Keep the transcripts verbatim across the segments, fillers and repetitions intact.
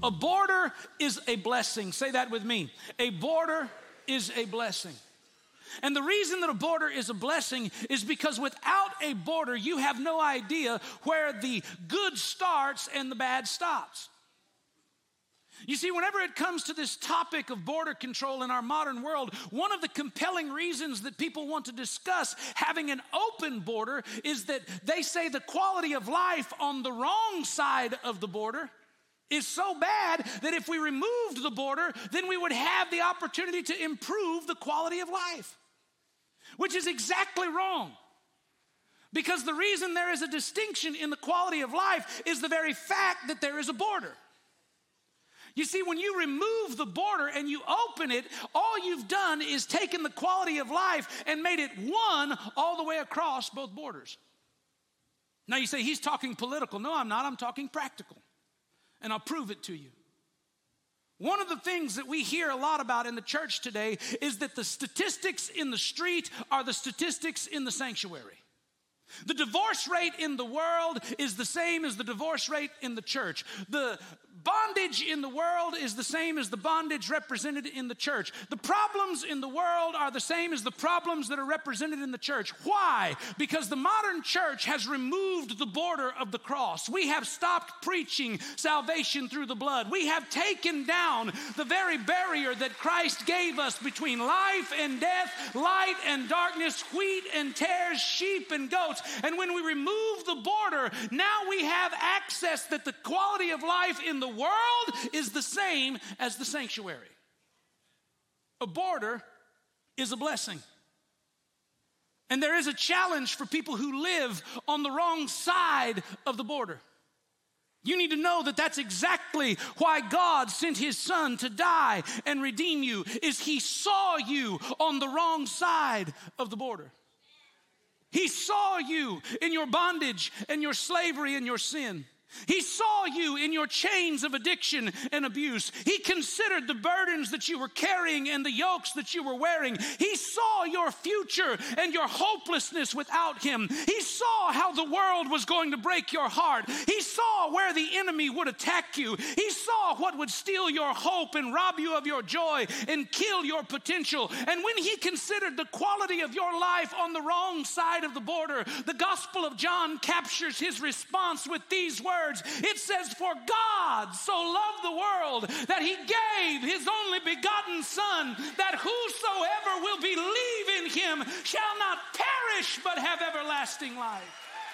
A border is a blessing. Say that with me. A border is a blessing. And the reason that a border is a blessing is because without a border, you have no idea where the good starts and the bad stops. You see, whenever it comes to this topic of border control in our modern world, one of the compelling reasons that people want to discuss having an open border is that they say the quality of life on the wrong side of the border is so bad that if we removed the border, then we would have the opportunity to improve the quality of life, which is exactly wrong. Because the reason there is a distinction in the quality of life is the very fact that there is a border. You see, when you remove the border and you open it, all you've done is taken the quality of life and made it one all the way across both borders. Now you say, he's talking political. No, I'm not. I'm talking practical. And I'll prove it to you. One of the things that we hear a lot about in the church today is that the statistics in the street are the statistics in the sanctuary. The divorce rate in the world is the same as the divorce rate in the church. The bondage in the world is the same as the bondage represented in the church. The problems in the world are the same as the problems that are represented in the church. Why? Because the modern church has removed the border of the cross. We have stopped preaching salvation through the blood. We have taken down the very barrier that Christ gave us between life and death, light and darkness, wheat and tares, sheep and goats. And when we remove the border, now we have access that the quality of life in the world is the same as the sanctuary. A border is a blessing. And there is a challenge for people who live on the wrong side of the border. You need to know that that's exactly why God sent his son to die and redeem you, is he saw you on the wrong side of the border. He saw you in your bondage and your slavery and your sin. He saw you in your chains of addiction and abuse. He considered the burdens that you were carrying and the yokes that you were wearing. He saw your future and your hopelessness without him. He saw how the world was going to break your heart. He saw where the enemy would attack you. He saw what would steal your hope and rob you of your joy and kill your potential. And when he considered the quality of your life on the wrong side of the border, the Gospel of John captures his response with these words. It says, "For God so loved the world that he gave his only begotten Son, that whosoever will believe in him shall not perish but have everlasting life."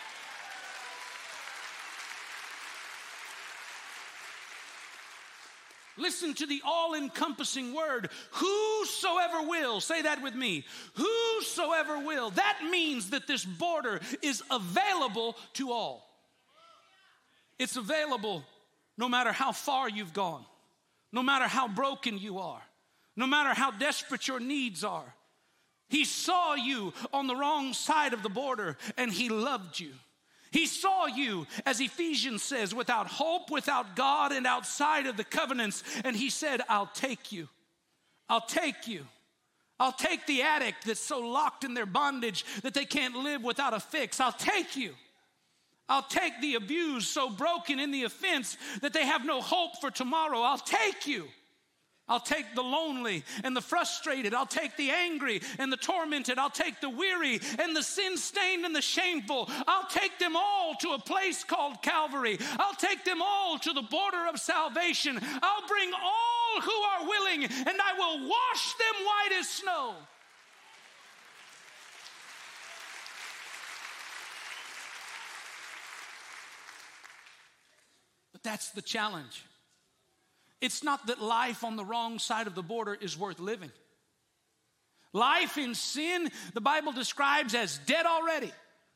Listen to the all-encompassing word, whosoever will. Say that with me. Whosoever will. That means that this border is available to all. It's available no matter how far you've gone, no matter how broken you are, no matter how desperate your needs are. He saw you on the wrong side of the border and he loved you. He saw you, as Ephesians says, without hope, without God, and outside of the covenants. And he said, I'll take you. I'll take you. I'll take the addict that's so locked in their bondage that they can't live without a fix. I'll take you. I'll take the abused, so broken in the offense that they have no hope for tomorrow. I'll take you. I'll take the lonely and the frustrated. I'll take the angry and the tormented. I'll take the weary and the sin-stained and the shameful. I'll take them all to a place called Calvary. I'll take them all to the border of salvation. I'll bring all who are willing, and I will wash them white as snow. That's the challenge. It's not that life on the wrong side of the border is worth living. Life in sin, the Bible describes as dead already.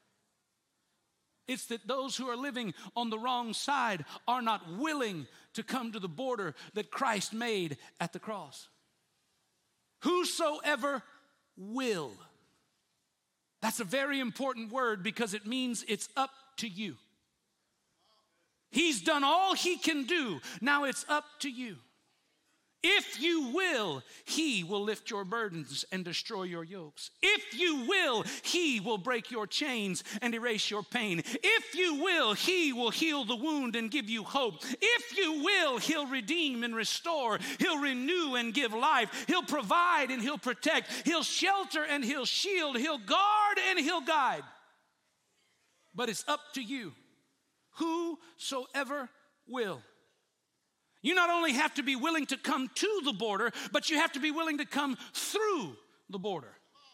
It's that those who are living on the wrong side are not willing to come to the border that Christ made at the cross. Whosoever will. That's a very important word because it means it's up to you. He's done all he can do. Now it's up to you. If you will, he will lift your burdens and destroy your yokes. If you will, he will break your chains and erase your pain. If you will, he will heal the wound and give you hope. If you will, he'll redeem and restore. He'll renew and give life. He'll provide and he'll protect. He'll shelter and he'll shield. He'll guard and he'll guide. But it's up to you. Whosoever will. You not only have to be willing to come to the border, but you have to be willing to come through the border.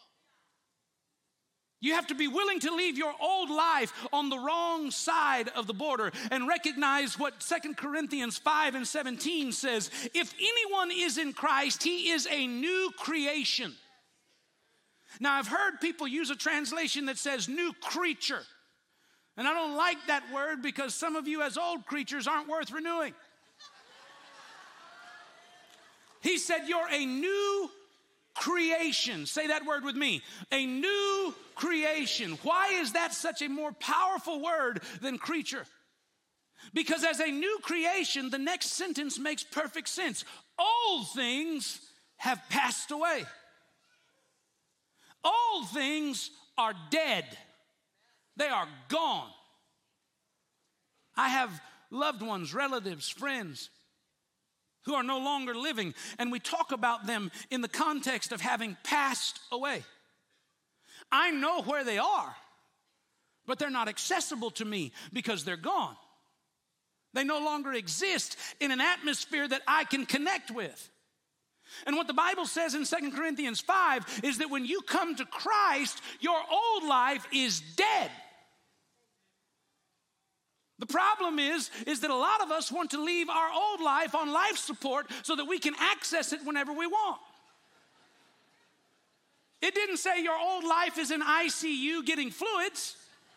You have to be willing to leave your old life on the wrong side of the border and recognize what Second Corinthians five and seventeen says. If anyone is in Christ, he is a new creation. Now, I've heard people use a translation that says new creature. And I don't like that word because some of you as old creatures aren't worth renewing. He said, you're a new creation. Say that word with me. A new creation. Why is that such a more powerful word than creature? Because as a new creation, the next sentence makes perfect sense. Old things have passed away. Old things are dead. They are gone. I have loved ones, relatives, friends who are no longer living, and we talk about them in the context of having passed away. I know where they are, but they're not accessible to me because they're gone. They no longer exist in an atmosphere that I can connect with. And what the Bible says in Second Corinthians five is that when you come to Christ, your old life is dead. The problem is, is that a lot of us want to leave our old life on life support so that we can access it whenever we want. It didn't say your old life is in I C U getting fluids.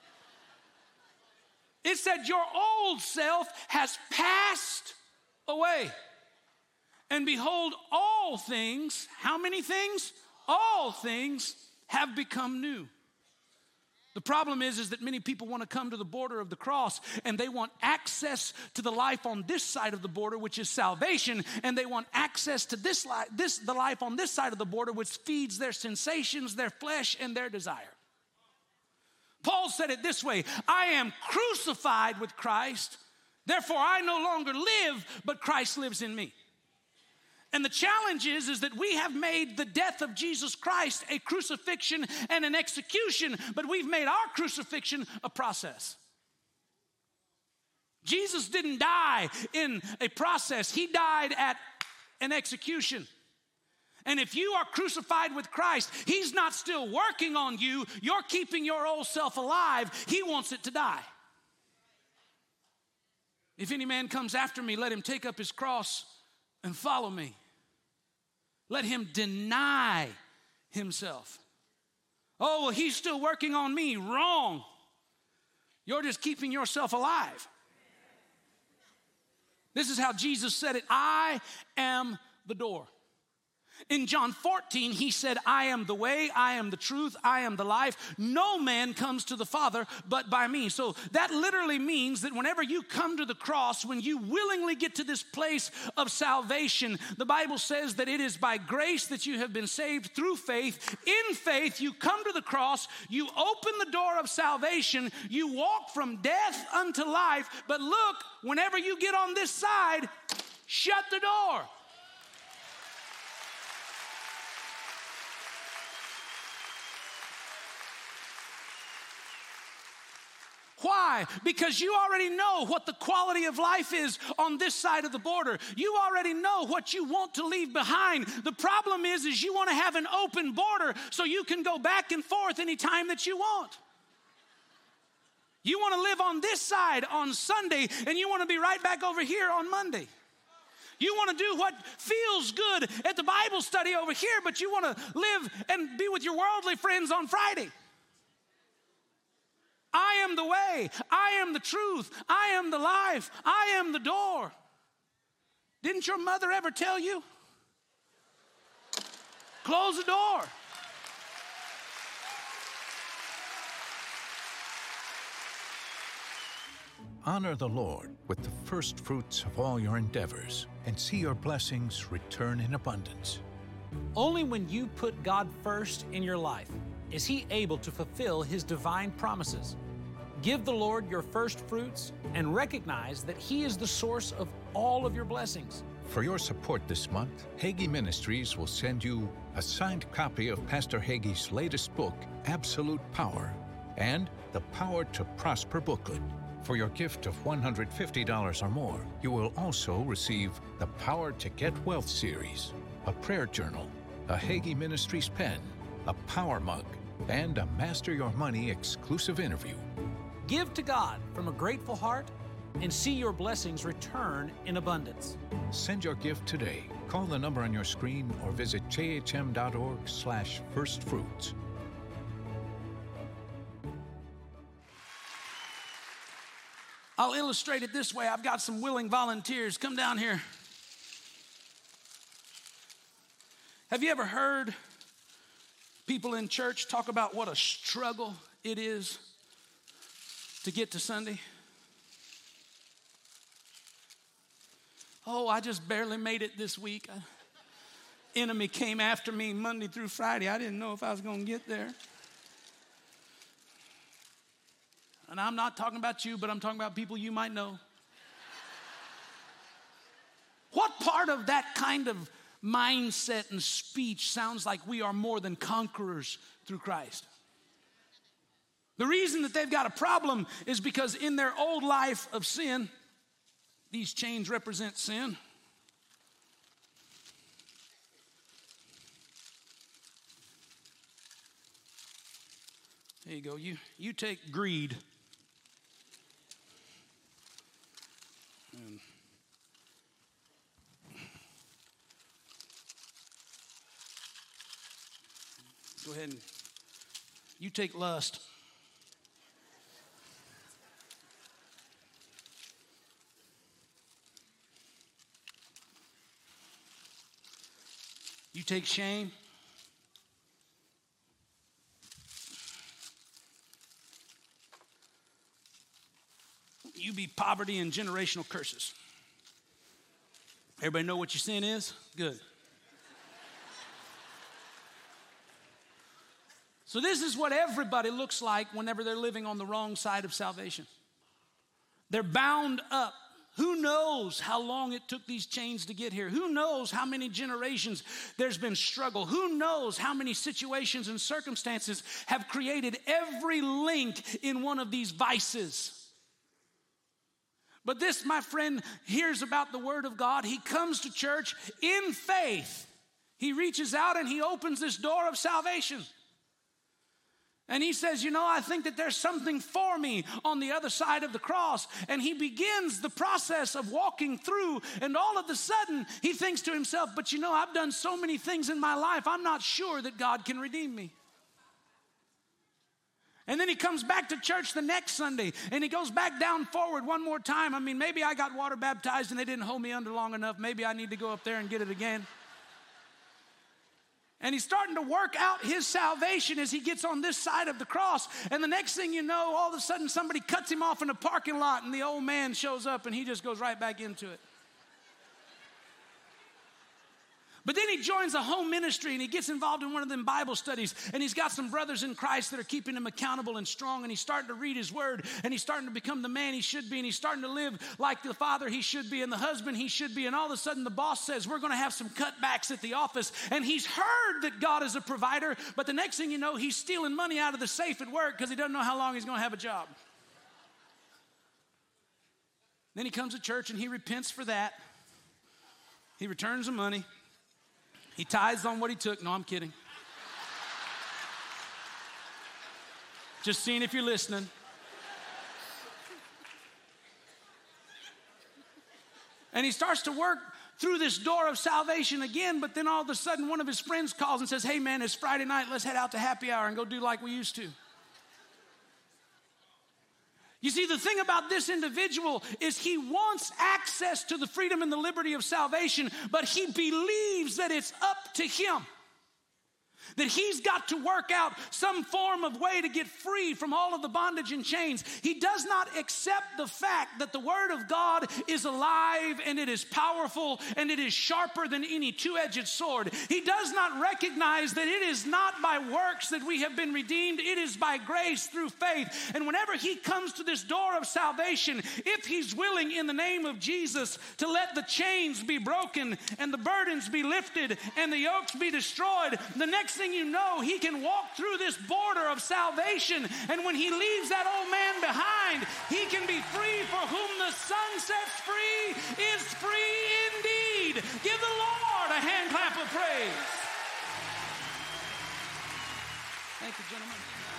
It said your old self has passed away. And behold, all things, how many things? All things have become new. The problem is, is that many people want to come to the border of the cross and they want access to the life on this side of the border, which is salvation, and they want access to this life, this the life on this side of the border, which feeds their sensations, their flesh, and their desire. Paul said it this way, I am crucified with Christ, therefore I no longer live, but Christ lives in me. And the challenge is, is that we have made the death of Jesus Christ a crucifixion and an execution, but we've made our crucifixion a process. Jesus didn't die in a process. He died at an execution. And if you are crucified with Christ, he's not still working on you. You're keeping your old self alive. He wants it to die. If any man comes after me, let him take up his cross and follow me. Let him deny himself. Oh, well, he's still working on me. Wrong. You're just keeping yourself alive. This is how Jesus said it. I am the door. In John fourteen, he said, I am the way, I am the truth, I am the life. No man comes to the Father but by me. So that literally means that whenever you come to the cross, when you willingly get to this place of salvation, the Bible says that it is by grace that you have been saved through faith. In faith, you come to the cross, you open the door of salvation, you walk from death unto life. But look, whenever you get on this side, shut the door. Why? Because you already know what the quality of life is on this side of the border. You already know what you want to leave behind. The problem is, is you want to have an open border so you can go back and forth anytime that you want. You want to live on this side on Sunday, and you want to be right back over here on Monday. You want to do what feels good at the Bible study over here, but you want to live and be with your worldly friends on Friday. I am the way, I am the truth, I am the life, I am the door. Didn't your mother ever tell you? Close the door. honor the Lord with the first fruits of all your endeavors and see your blessings return in abundance. Only when you put God first in your life is He able to fulfill His divine promises. Give the Lord your first fruits and recognize that He is the source of all of your blessings. For your support this month, Hagee Ministries will send you a signed copy of Pastor Hagee's latest book, Absolute Power, and the Power to Prosper booklet. For your gift of one hundred fifty dollars or more, you will also receive the Power to Get Wealth series, a prayer journal, a Hagee Ministries pen, a power mug, and a Master Your Money exclusive interview. Give to God from a grateful heart and see your blessings return in abundance. Send your gift today. Call the number on your screen or visit jhm.org slash firstfruits. I'll illustrate it this way. I've got some willing volunteers. Come down here. Have you ever heard people in church talk about what a struggle it is to get to Sunday? Oh, I just barely made it this week. Enemy came after me Monday through Friday. I didn't know if I was going to get there. And I'm not talking about you, but I'm talking about people you might know. What part of that kind of mindset and speech sounds like we are more than conquerors through Christ? The reason that they've got a problem is because in their old life of sin, these chains represent sin. There you go. You, you take greed. And go ahead and you take lust. You take shame. You be poverty and generational curses. Everybody know what your sin is? Good. So this is what everybody looks like whenever they're living on the wrong side of salvation. They're bound up. Who knows how long it took these chains to get here? Who knows how many generations there's been struggle? Who knows how many situations and circumstances have created every link in one of these vices? But this, my friend, hears about the Word of God. He comes to church in faith. He reaches out and he opens this door of salvation. And he says, you know, I think that there's something for me on the other side of the cross. And he begins the process of walking through. And all of a sudden, he thinks to himself, but you know, I've done so many things in my life, I'm not sure that God can redeem me. And then he comes back to church the next Sunday, and he goes back down forward one more time. I mean, maybe I got water baptized and they didn't hold me under long enough. Maybe I need to go up there and get it again. And he's starting to work out his salvation as he gets on this side of the cross. And the next thing you know, all of a sudden somebody cuts him off in a parking lot, and the old man shows up and he just goes right back into it. But then he joins a home ministry and he gets involved in one of them Bible studies, and he's got some brothers in Christ that are keeping him accountable and strong, and he's starting to read his word, and he's starting to become the man he should be, and he's starting to live like the father he should be and the husband he should be. And all of a sudden the boss says, we're going to have some cutbacks at the office, and he's heard that God is a provider, but the next thing you know, he's stealing money out of the safe at work because he doesn't know how long he's going to have a job. Then he comes to church and he repents for that. He returns the money. He tithes on what he took. No, I'm kidding. Just seeing if you're listening. And he starts to work through this door of salvation again, but then all of a sudden one of his friends calls and says, hey man, it's Friday night, let's head out to happy hour and go do like we used to. You see, the thing about this individual is he wants access to the freedom and the liberty of salvation, but he believes that it's up to him. that he's got to work out some form of way to get free from all of the bondage and chains. He does not accept the fact that the Word of God is alive and it is powerful and it is sharper than any two-edged sword. He does not recognize that it is not by works that we have been redeemed. It is by grace through faith. And whenever he comes to this door of salvation, if he's willing in the name of Jesus to let the chains be broken and the burdens be lifted and the yokes be destroyed, the next thing you know, he can walk through this border of salvation, and when he leaves that old man behind, he can be free. For whom the Son sets free is free indeed. Give the Lord a hand clap of praise. Thank you, gentlemen.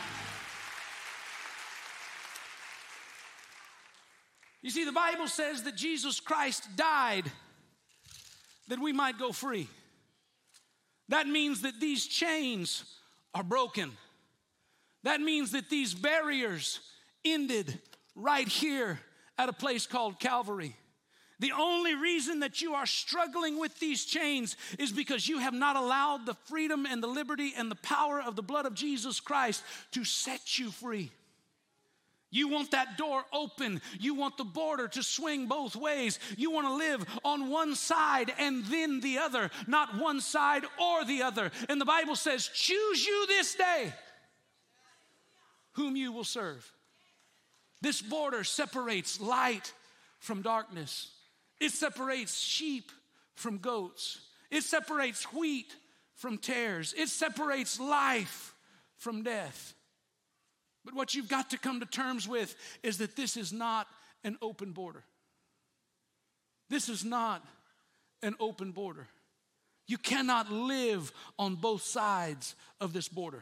You see, the Bible says that Jesus Christ died that we might go free. That means that these chains are broken. That means that these barriers ended right here at a place called Calvary. The only reason that you are struggling with these chains is because you have not allowed the freedom and the liberty and the power of the blood of Jesus Christ to set you free. You want that door open. You want the border to swing both ways. You want to live on one side and then the other, not one side or the other. And the Bible says, choose you this day whom you will serve. This border separates light from darkness. It separates sheep from goats. It separates wheat from tares. It separates life from death. But what you've got to come to terms with is that this is not an open border. This is not an open border. You cannot live on both sides of this border.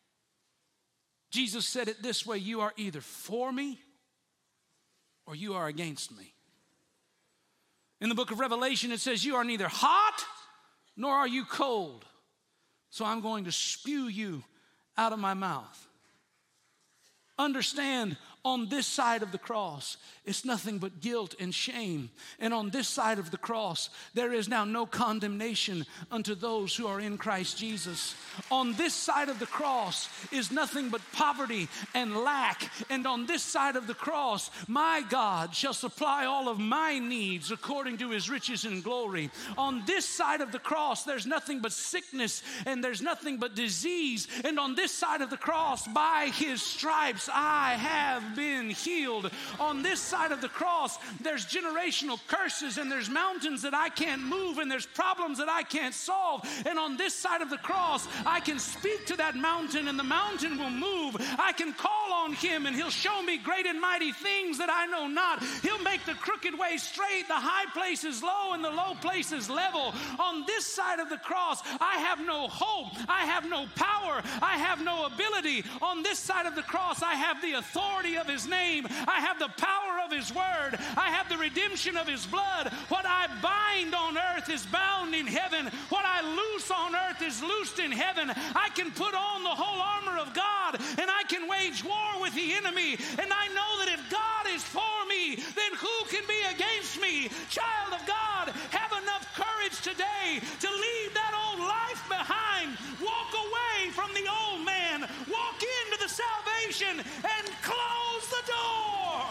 Jesus said it this way: you are either for me or you are against me. In the book of Revelation, it says you are neither hot nor are you cold. So I'm going to spew you out of my mouth. Understand, on this side of the cross, it's nothing but guilt and shame. And on this side of the cross, there is now no condemnation unto those who are in Christ Jesus. On this side of the cross is nothing but poverty and lack. And on this side of the cross, my God shall supply all of my needs according to his riches and glory. On this side of the cross, there's nothing but sickness and there's nothing but disease. And on this side of the cross, by his stripes, I have been healed. On this side of the cross, there's generational curses and there's mountains that I can't move and there's problems that I can't solve. And on this side of the cross, I can speak to that mountain and the mountain will move. I can call on him and he'll show me great and mighty things that I know not. He'll make the crooked way straight, the high places low and the low places level. On this side of the cross, I have no hope. I have no power. I have no ability. On this side of the cross, I have the authority of his name. I have the power of his word. I have the redemption of his blood. What I bind on earth is bound in heaven. What I loose on earth is loosed in heaven. I can put on the whole armor of God and I can wage war with the enemy. And I know that if God is for me, then who can be against me? Child of God, have enough courage today to leave that old life behind. Walk away from the old man. Walk into the salvation and close the door.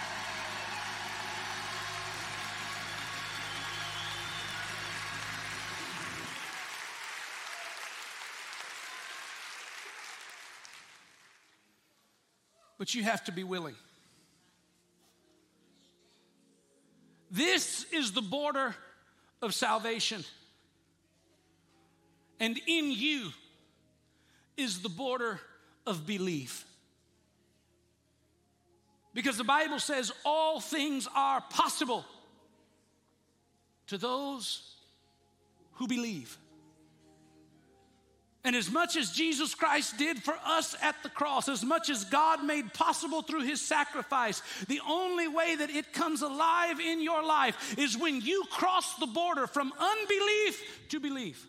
But you have to be willing. This is the border of salvation. And in you is the border of belief. Because the Bible says all things are possible to those who believe. And as much as Jesus Christ did for us at the cross, as much as God made possible through his sacrifice, the only way that it comes alive in your life is when you cross the border from unbelief to belief.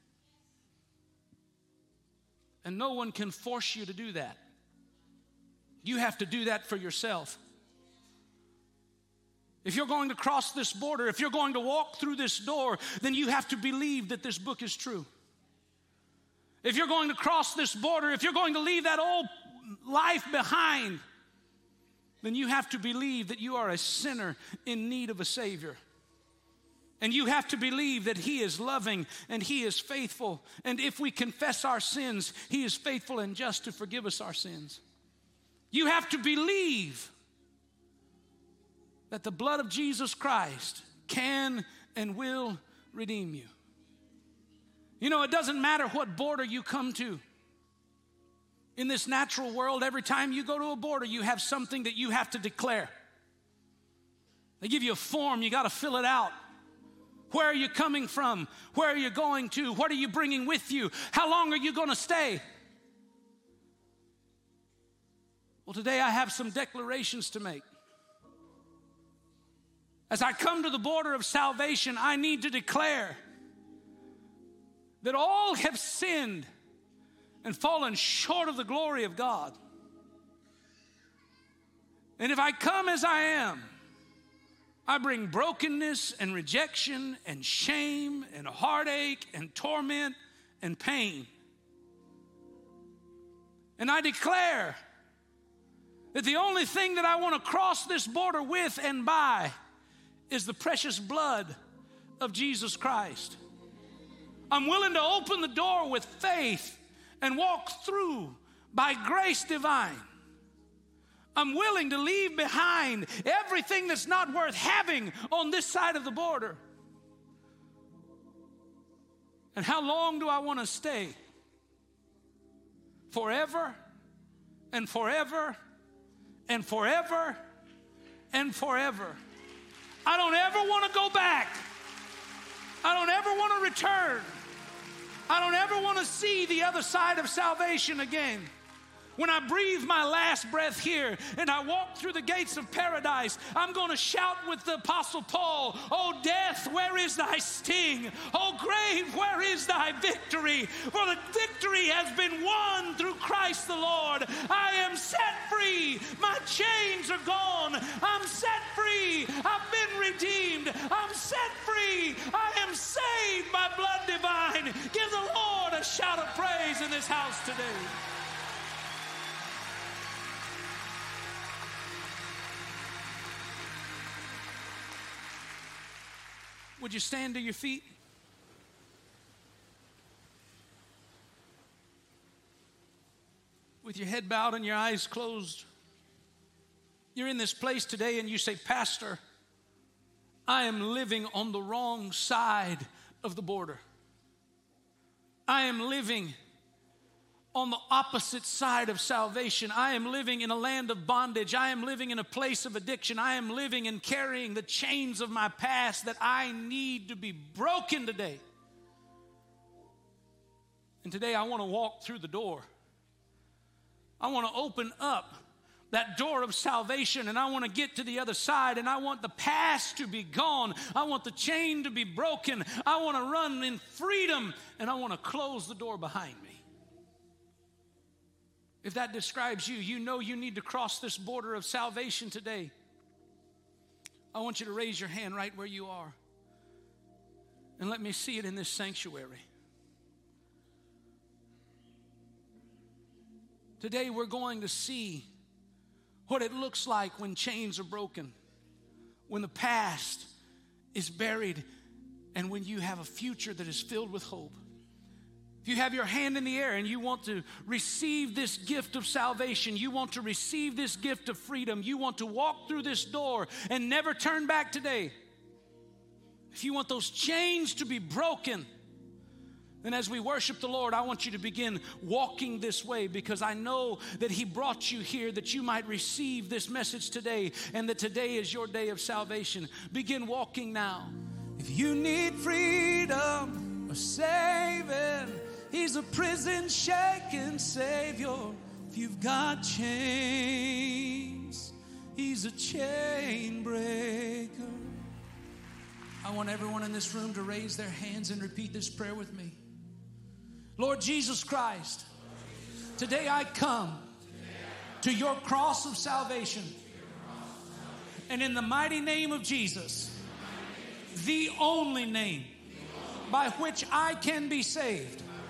And no one can force you to do that. You have to do that for yourself. If you're going to cross this border, if you're going to walk through this door, then you have to believe that this book is true. if you're going to cross this border, if you're going to leave that old life behind, then you have to believe that you are a sinner in need of a Savior. And you have to believe that He is loving and He is faithful. And if we confess our sins, He is faithful and just to forgive us our sins. You have to believe that the blood of Jesus Christ can and will redeem you. You know, it doesn't matter what border you come to. In this natural world, every time you go to a border, you have something that you have to declare. They give you a form, you got to fill it out. Where are you coming from? Where are you going to? What are you bringing with you? How long are you going to stay? Well, today I have some declarations to make. As I come to the border of salvation, I need to declare that all have sinned and fallen short of the glory of God. And if I come as I am, I bring brokenness and rejection and shame and heartache and torment and pain. And I declare that the only thing that I want to cross this border with and by is the precious blood of Jesus Christ. I'm willing to open the door with faith and walk through by grace divine. I'm willing to leave behind everything that's not worth having on this side of the border. And how long do I want to stay? Forever and forever and forever and forever. I don't ever want to go back. I don't ever want to return. I don't ever want to see the other side of salvation again. When I breathe my last breath here and I walk through the gates of paradise, I'm going to shout with the Apostle Paul, "Oh death, where is thy sting? Oh grave, where is thy victory? For the victory has been won through Christ the Lord. I am set free. My chains are gone. I'm set free. I've been redeemed. I'm set free. I am saved by blood divine." Give the Lord a shout of praise in this house today. Would you stand to your feet? With your head bowed and your eyes closed. You're in this place today and you say, "Pastor, I am living on the wrong side of the border. I am living on the opposite side of salvation. I am living in a land of bondage. I am living in a place of addiction. I am living and carrying the chains of my past that I need to be broken today. And today I want to walk through the door. I want to open up that door of salvation, and I want to get to the other side, and I want the past to be gone. I want the chain to be broken. I want to run in freedom, and I want to close the door behind me." If that describes you, you know you need to cross this border of salvation today. I want you to raise your hand right where you are. And let me see it in this sanctuary. Today we're going to see what it looks like when chains are broken, when the past is buried, and when you have a future that is filled with hope. If you have your hand in the air and you want to receive this gift of salvation, you want to receive this gift of freedom, you want to walk through this door and never turn back today. If you want those chains to be broken, then as we worship the Lord, I want you to begin walking this way, because I know that He brought you here that you might receive this message today, and that today is your day of salvation. Begin walking now. If you need freedom or saving, He's a prison-shaking Savior. If you've got chains, He's a chain breaker. I want everyone in this room to raise their hands and repeat this prayer with me. Lord Jesus Christ, today I come to your cross of salvation. And in the mighty name of Jesus, the only name by which I can be saved,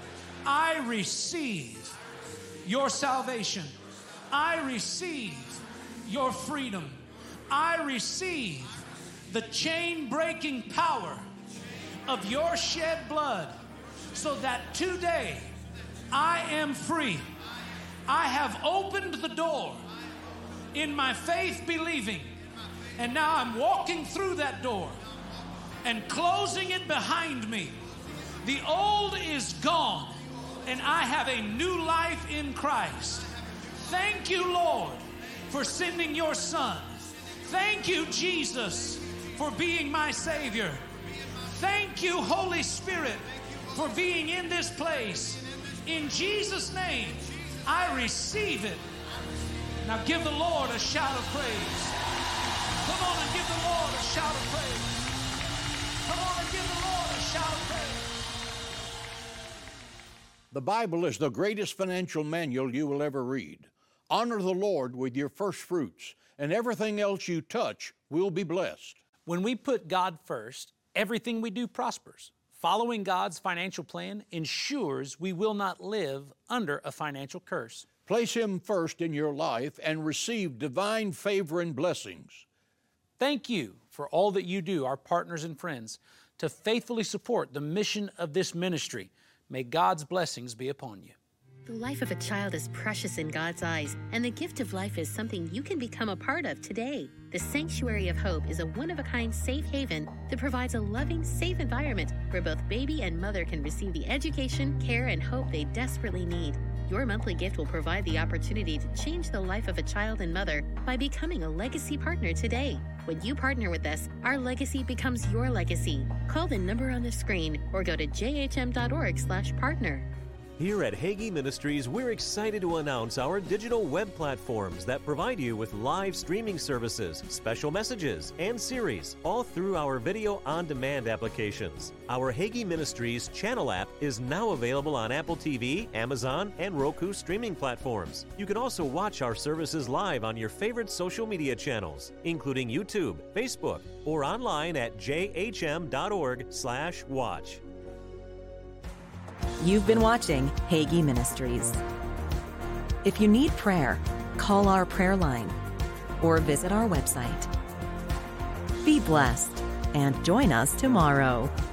I receive your salvation. I receive your freedom. I receive the chain-breaking power of your shed blood, so that today I am free. I have opened the door in my faith believing, and now I'm walking through that door and closing it behind me. The old is gone, and I have a new life in Christ. Thank you, Lord, for sending your Son. Thank you, Jesus, for being my Savior. Thank you, Holy Spirit, for being in this place. In Jesus' name, I receive it. Now give the Lord a shout of praise. Come on and give the Lord a shout of praise. Come on and give the Lord a shout of praise. The Bible is the greatest financial manual you will ever read. Honor the Lord with your first fruits, and everything else you touch will be blessed. When we put God first, everything we do prospers. Following God's financial plan ensures we will not live under a financial curse. Place Him first in your life and receive divine favor and blessings. Thank you for all that you do, our partners and friends, to faithfully support the mission of this ministry. May God's blessings be upon you. The life of a child is precious in God's eyes, and the gift of life is something you can become a part of today. The Sanctuary of Hope is a one-of-a-kind safe haven that provides a loving, safe environment where both baby and mother can receive the education, care, and hope they desperately need. Your monthly gift will provide the opportunity to change the life of a child and mother by becoming a legacy partner today. When you partner with us, our legacy becomes your legacy. Call the number on the screen or go to j h m dot org slash partner. Here at Hagee Ministries, we're excited to announce our digital web platforms that provide you with live streaming services, special messages, and series, all through our video on-demand applications. Our Hagee Ministries channel app is now available on Apple T V, Amazon, and Roku streaming platforms. You can also watch our services live on your favorite social media channels, including YouTube, Facebook, or online at j h m dot org slash watch. You've been watching Hagee Ministries. If you need prayer, call our prayer line or visit our website. Be blessed and join us tomorrow.